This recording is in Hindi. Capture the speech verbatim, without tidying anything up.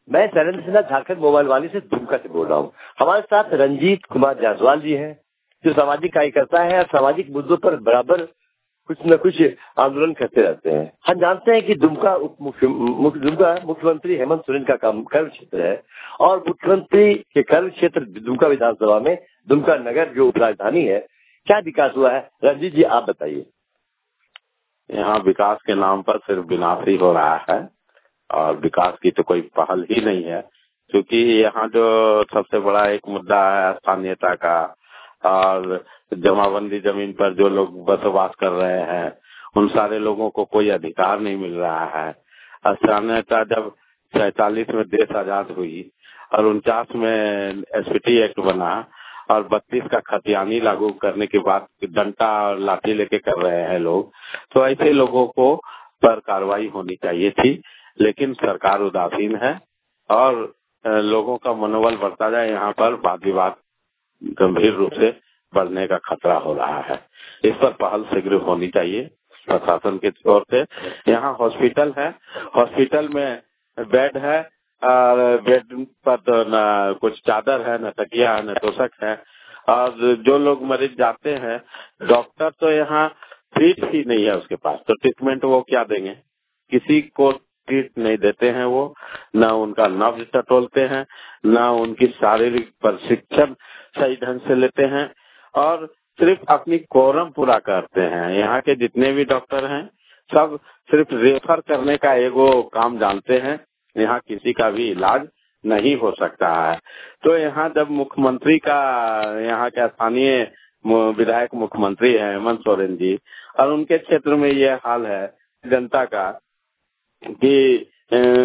मैं शैलेंद्र सिन्हा झारखंड मोबाइल वाली से दुमका से बोल रहा हूँ। हमारे साथ रंजीत कुमार जायसवाल जी हैं, जो सामाजिक कार्यकर्ता है और सामाजिक मुद्दों पर बराबर कुछ न कुछ आंदोलन करते रहते हैं। हम जानते हैं कि दुमका उप मुख्य दुमका मुख्यमंत्री हेमंत सोरेन का काम कर्म क्षेत्र है और मुख्यमंत्री के कर्म क्षेत्र दुमका विधानसभा में दुमका नगर जो उप राजधानी है, क्या विकास हुआ है? रंजीत जी आप बताइए। यहाँ विकास के नाम पर सिर्फ विनाश ही हो रहा है और विकास की तो कोई पहल ही नहीं है, क्योंकि यहाँ जो सबसे बड़ा एक मुद्दा है स्थानीयता का और जमाबंदी जमीन पर जो लोग बसवास कर रहे हैं उन सारे लोगों को कोई अधिकार नहीं मिल रहा है। स्थानीयता जब सैतालीस में देश आजाद हुई और उनचास में एसपीटी एक्ट बना और बत्तीस का खतियानी लागू करने के बाद डंडा और लाठी लेके कर रहे हैं लोग, तो ऐसे लोगों को पर कार्रवाई होनी चाहिए थी, लेकिन सरकार उदासीन है और लोगों का मनोबल बढ़ता जाए, यहाँ पर वाद विवाद गंभीर रूप से बढ़ने का खतरा हो रहा है। इस पर पहल शीघ्र होनी चाहिए प्रशासन की ओर से। यहाँ हॉस्पिटल है, हॉस्पिटल में बेड है और बेड पर तो न कुछ चादर है, न तकिया है, न तोशक है और जो लोग मरीज जाते हैं डॉक्टर तो यहाँ ट्रीट ही नहीं है उसके पास, तो ट्रीटमेंट वो क्या देंगे? किसी को ट्रीट नहीं देते हैं वो, न उनका नब्ज टटोलते हैं, न उनकी शारीरिक प्रशिक्षण सही ढंग से लेते हैं और सिर्फ अपनी कोरम पूरा करते हैं। यहाँ के जितने भी डॉक्टर हैं सब सिर्फ रेफर करने का एगो काम जानते हैं, यहाँ किसी का भी इलाज नहीं हो सकता है। तो यहाँ जब मुख्यमंत्री का, यहाँ के स्थानीय विधायक मुख्यमंत्री है हेमंत सोरेन जी, और उनके क्षेत्र में ये हाल है जनता का कि